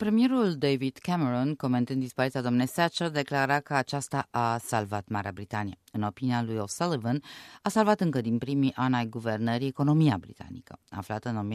Premierul David Cameron, comentând dispariția doamnei Thatcher, declara că aceasta a salvat Marea Britanie. În opinia lui O'Sullivan, a salvat încă din primii ani ai guvernării economia britanică, aflată în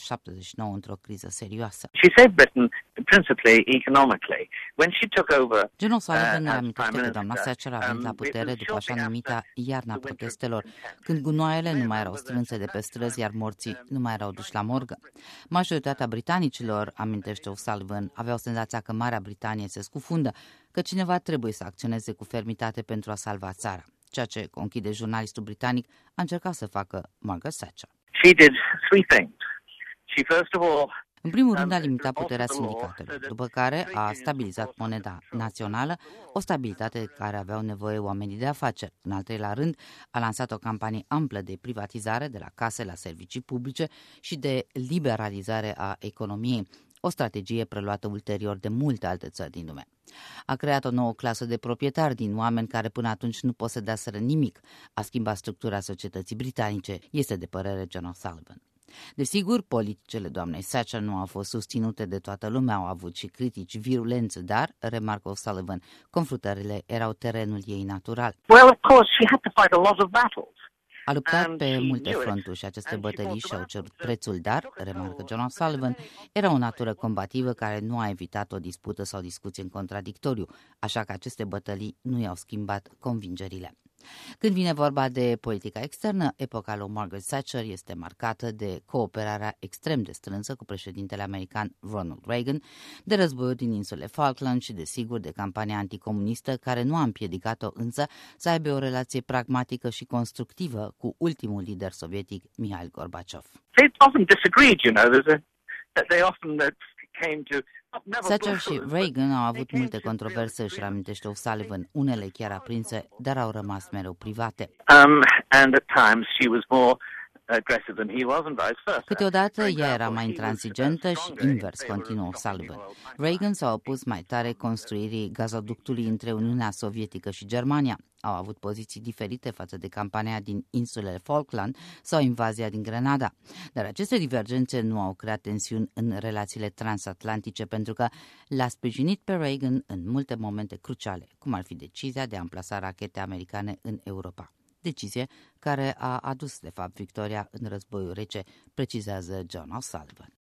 1979 într-o criză serioasă. She saved Britain principally economically. When she took over, John O'Sullivan ne amintește că doamna Thatcher a venit la putere după așa numita iarna protestelor, când gunoaiele nu mai erau strânse de pe străzi, iar morții nu mai erau duși la morgă. Majoritatea britanicilor, amintește O'Sullivan, aveau senzația că Marea Britanie se scufundă, că cineva trebuie să acționeze cu fermitate pentru a salva țara, ceea ce, conchide jurnalistul britanic, a încercat să facă Margaret Thatcher. She did three things. She first of all, în primul rând a limitat puterea sindicatelor, după care a stabilizat moneda națională, o stabilitate de care aveau nevoie oamenii de afaceri. În al treilea rând, a lansat o campanie amplă de privatizare de la case la servicii publice și de liberalizare a economiei, o strategie preluată ulterior de multe alte țări din lume. A creat o nouă clasă de proprietari din oameni care până atunci nu posedaseră nimic. A schimbat structura societății britanice, este de părere John O'Sullivan. Desigur, politicile doamnei Thatcher nu au fost susținute de toată lumea, au avut și critici virulenți, dar, remarcă O'Sullivan, confruntările erau terenul ei natural. Well, of course, she had to fight a lot of battles. A luptat pe multe fronturi și aceste bătălii și-au cerut prețul, dar, remarcă John O'Sullivan, era o natură combativă care nu a evitat o dispută sau discuție în contradictoriu, așa că aceste bătălii nu i-au schimbat convingerile. Când vine vorba de politica externă, epoca lui Margaret Thatcher este marcată de cooperarea extrem de strânsă cu președintele american Ronald Reagan, de războiul din insulele Falkland și, desigur, de campania anticomunistă, care nu a împiedicat-o însă să aibă o relație pragmatică și constructivă cu ultimul lider sovietic, Mihail Gorbachev. They often disagreed, you know. They often came to Thatcher și Reagan au avut multe controverse, își reamintește O'Sullivan, unele chiar aprinse, dar au rămas mereu private. And at times she was more aggressive than he was and vice versa. Câteodată ea era mai intransigentă și invers, continuă O'Sullivan. Reagan s-a opus mai tare construirii gazoductului între Uniunea Sovietică și Germania. Au avut poziții diferite față de campania din insulele Falkland sau invazia din Grenada. Dar aceste divergențe nu au creat tensiuni în relațiile transatlantice pentru că l-a sprijinit pe Reagan în multe momente cruciale, cum ar fi decizia de a amplasa rachete americane în Europa. Decizie care a adus, de fapt, victoria în războiul rece, precizează John O'Sullivan.